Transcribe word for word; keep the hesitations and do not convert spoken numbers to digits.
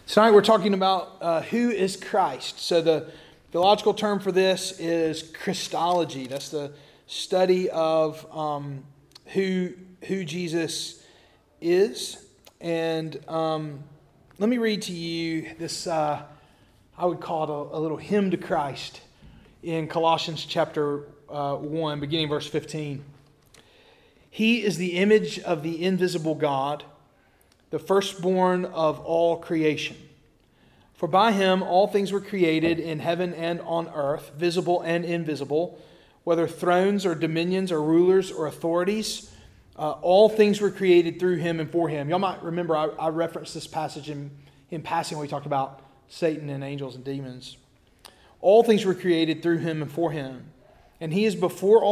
Tonight we're talking about uh, who is Christ. So the theological term for this is Christology. That's the study of um, who who Jesus is. And um, let me read to you this, uh, I would call it a, a little hymn to Christ in Colossians chapter uh, one, beginning verse fifteen. He is the image of the invisible God, the firstborn of all creation. For by him all things were created in heaven and on earth, visible and invisible, whether thrones or dominions or rulers or authorities. Uh, all things were created through him and for him. Y'all might remember I, I referenced this passage in, in passing when we talked about Satan and angels and demons. All things were created through him and for him. And he is before all